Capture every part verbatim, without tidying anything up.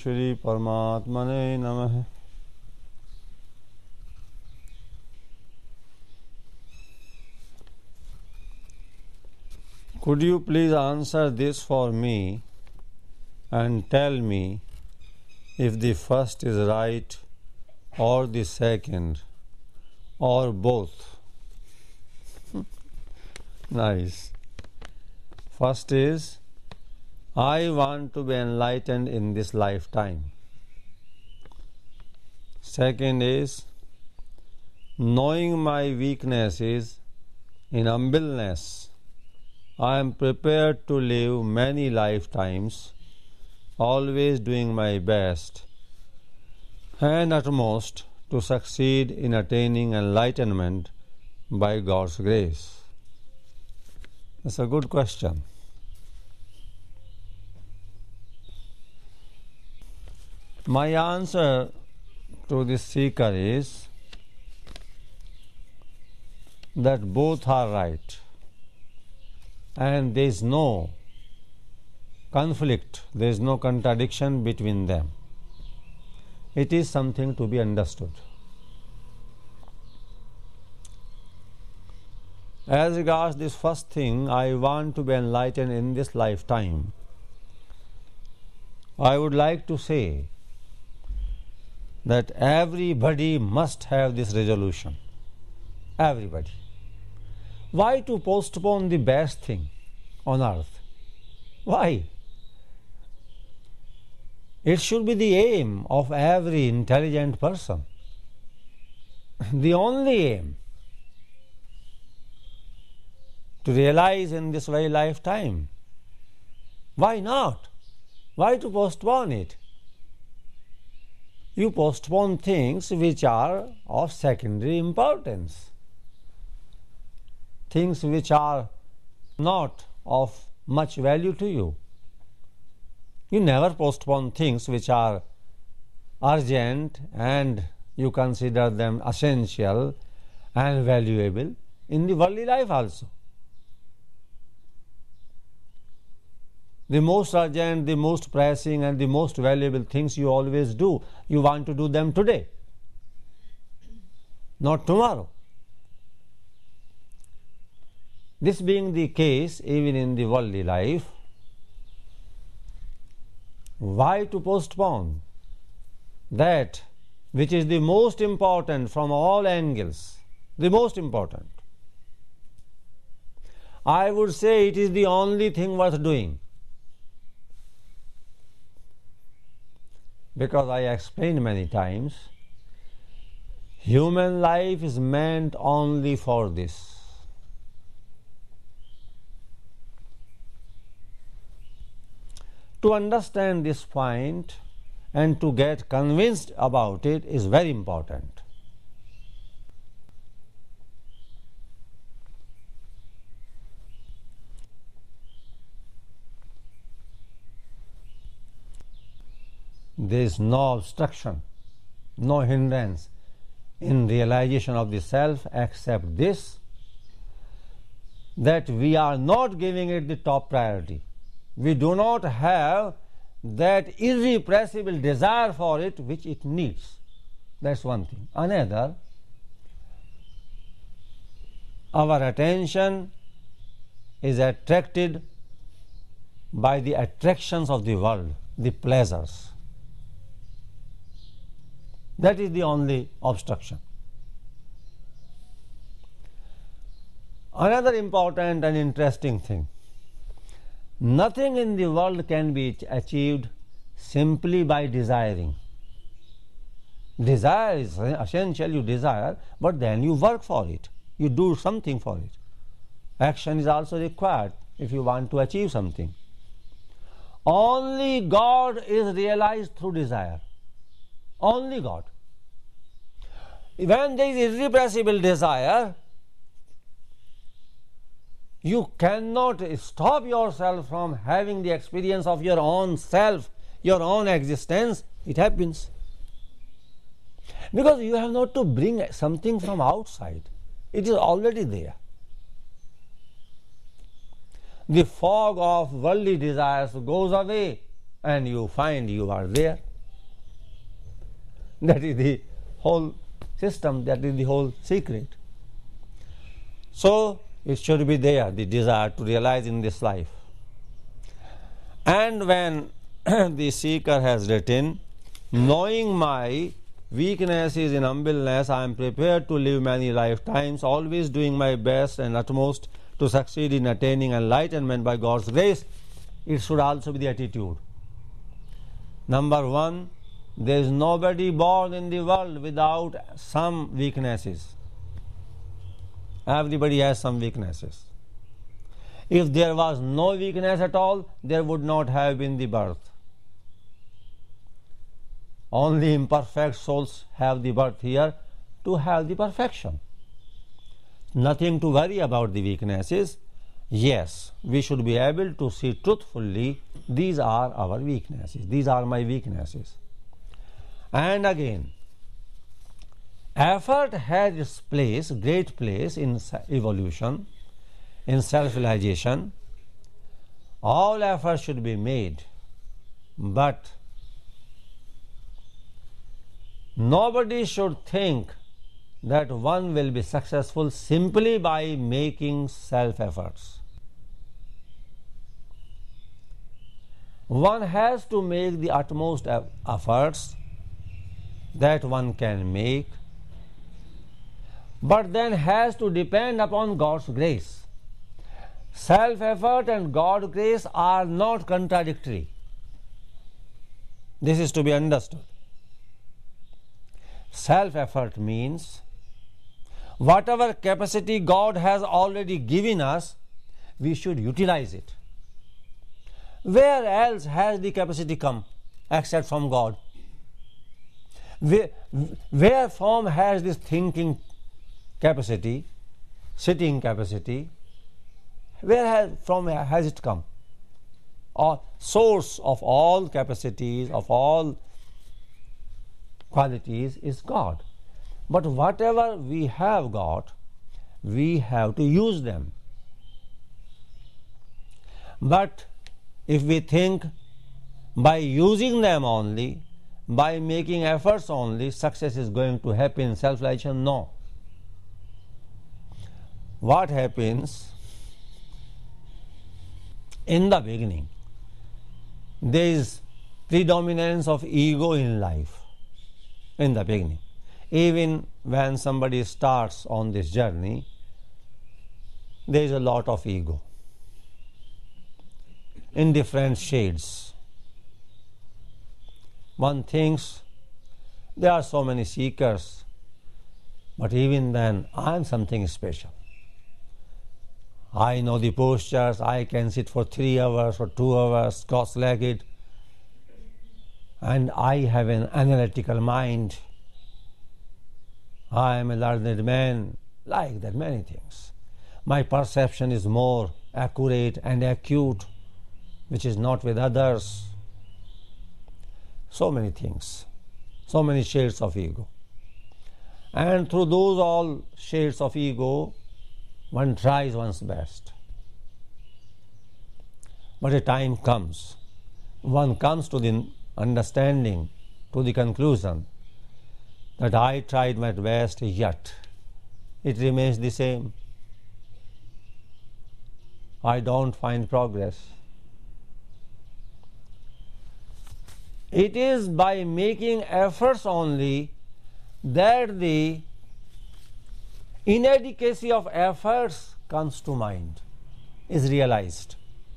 Shri Paramatmane Namah. Could you please answer this for me and tell me if the first is right or the second or both? Nice. First is, I want to be enlightened in this lifetime. Second is, knowing my weaknesses in humbleness, I am prepared to live many lifetimes, always doing my best and utmost to succeed in attaining enlightenment by God's grace. That's a good question. My answer to this seeker is that both are right, and there is no conflict, there is no contradiction between them. It is something to be understood. As regards this first thing, I want to be enlightened in this lifetime, I would like to say that everybody must have this resolution. Everybody. Why to postpone the best thing on earth? Why? It should be the aim of every intelligent person. The only aim to realize in this very lifetime. Why not? Why to postpone it? You postpone things which are of secondary importance, things which are not of much value to you. You never postpone things which are urgent and you consider them essential and valuable in the worldly life also. The most urgent, the most pressing and the most valuable things you always do, you want to do them today, not tomorrow. This being the case even in the worldly life, why to postpone that which is the most important from all angles, the most important? I would say it is the only thing worth doing. Because I explained many times, human life is meant only for this. To understand this point and to get convinced about it is very important. There is no obstruction, no hindrance in realization of the self except this, that we are not giving it the top priority. We do not have that irrepressible desire for it which it needs. That's one thing. Another, our attention is attracted by the attractions of the world, the pleasures. That is the only obstruction. Another important and interesting thing, nothing in the world can be achieved simply by desiring. Desire is essential, you desire, but then you work for it. You do something for it. Action is also required if you want to achieve something. Only God is realized through desire. Only God. When there is irrepressible desire, you cannot stop yourself from having the experience of your own self, your own existence. It happens. Because you have not to bring something from outside. It is already there. The fog of worldly desires goes away and you find you are there. That is the whole system, that is the whole secret. So it should be there, the desire to realize in this life. And when the seeker has written, knowing my weaknesses in humbleness, I am prepared to live many lifetimes, always doing my best and utmost to succeed in attaining enlightenment by God's grace, it should also be the attitude. Number one, there is nobody born in the world without some weaknesses. Everybody has some weaknesses. If there was no weakness at all, there would not have been the birth. Only imperfect souls have the birth here to have the perfection. Nothing to worry about the weaknesses. Yes, we should be able to see truthfully, these are our weaknesses, these are my weaknesses. And again, effort has its place, great place in evolution, in self-realization. All efforts should be made, but nobody should think that one will be successful simply by making self-efforts. One has to make the utmost efforts that one can make, but then has to depend upon God's grace. Self-effort and God's grace are not contradictory. This is to be understood. Self-effort means whatever capacity God has already given us, we should utilize it. Where else has the capacity come except from God? Where, where from has this thinking capacity, sitting capacity, where has, from has it come? Or source of all capacities, of all qualities is God. But whatever we have got, we have to use them. But if we think by using them only, by making efforts only, success is going to happen in self-realization, no. What happens in the beginning? There is predominance of ego in life in the beginning. Even when somebody starts on this journey, there is a lot of ego in different shades. One thinks there are so many seekers, but even then I am something special. I know the postures, I can sit for three hours or two hours cross-legged, and I have an analytical mind. I am a learned man, like that, many things. My perception is more accurate and acute, which is not with others. So many things, so many shades of ego. And through those all shades of ego, one tries one's best. But a time comes, one comes to the understanding, to the conclusion that I tried my best, yet it remains the same. I don't find progress. It is by making efforts only that the inadequacy of efforts comes to mind, is realized.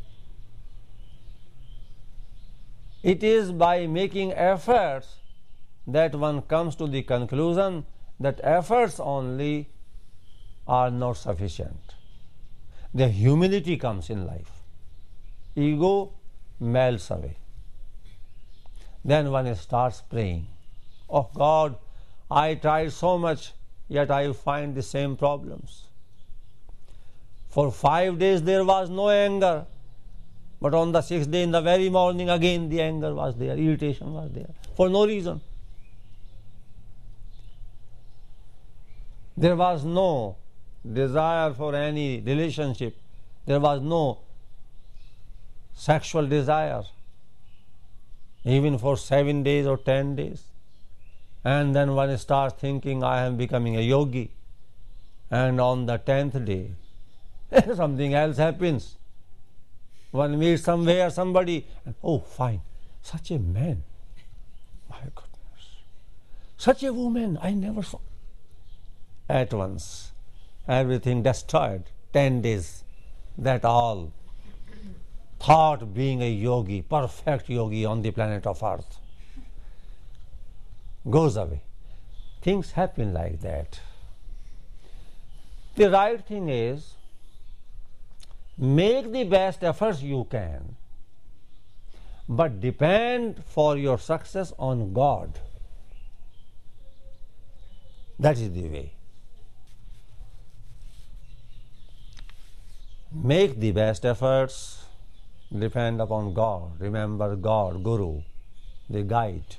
It is by making efforts that one comes to the conclusion that efforts only are not sufficient. The humility comes in life. Ego melts away. Then one starts praying, oh God, I tried so much, yet I find the same problems. For five days there was no anger, but on the sixth day in the very morning again the anger was there, irritation was there, for no reason. There was no desire for any relationship. There was no sexual desire, even for seven days or ten days. And then one starts thinking, I am becoming a yogi. And on the tenth day, something else happens. One meets somewhere somebody, and oh, fine, such a man. My goodness. Such a woman, I never saw. At once, everything destroyed. Ten days, that all thought being a yogi, perfect yogi on the planet of Earth, goes away. Things happen like that. The right thing is, make the best efforts you can, but depend for your success on God. That is the way. Make the best efforts, depend upon God. Remember God, Guru, the guide.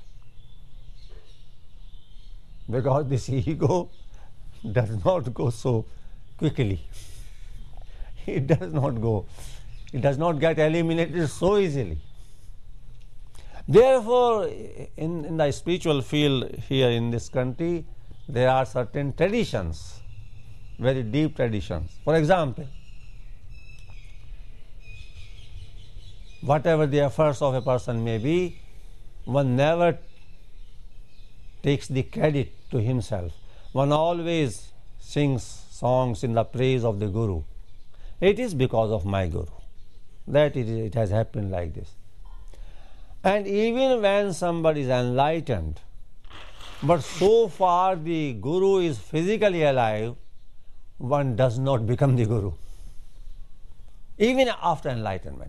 Because this ego does not go so quickly. It does not go. It does not get eliminated so easily. Therefore, in, in the spiritual field here in this country, there are certain traditions, very deep traditions. For example, whatever the efforts of a person may be, one never takes the credit to himself. One always sings songs in the praise of the Guru. It is because of my Guru that it, it has happened like this. And even when somebody is enlightened, but so far the Guru is physically alive, one does not become the Guru, even after enlightenment.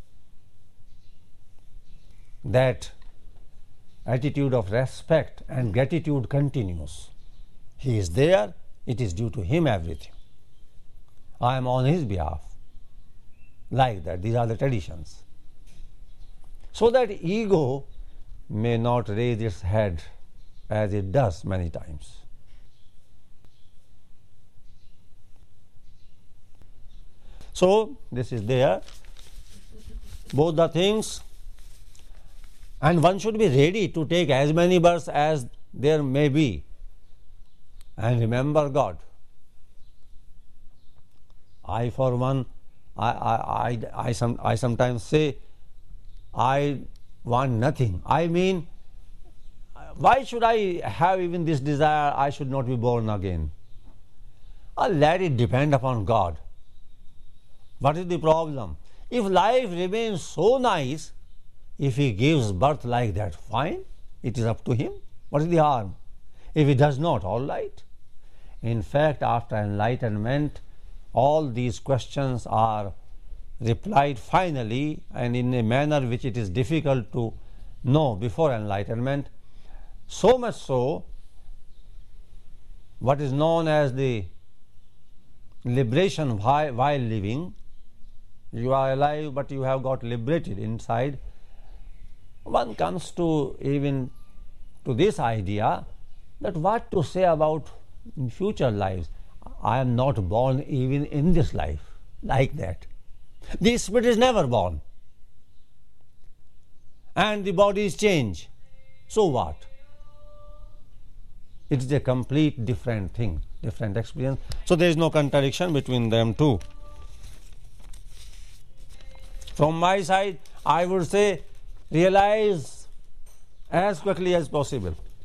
That attitude of respect and gratitude continues. He is there, it is due to him everything. I am on his behalf. Like that, these are the traditions. So that ego may not raise its head as it does many times. So, this is there, both the things, and one should be ready to take as many births as there may be, and remember God. I, for one, I, I, I, I, some, I sometimes say, I want nothing. I mean, why should I have even this desire, I should not be born again? I'll let it depend upon God. What is the problem? If life remains so nice, if he gives birth like that, fine, it is up to him. What is the harm? If he does not, all right. In fact, after enlightenment, all these questions are replied finally and in a manner which it is difficult to know before enlightenment. So much so, what is known as the liberation while, while living, you are alive but you have got liberated inside. One comes to even to this idea that what to say about in future lives. I am not born even in this life, like that. The spirit is never born. And the bodies change. So what? It is a complete different thing, different experience. So there is no contradiction between them two. From my side, I would say realize as quickly as possible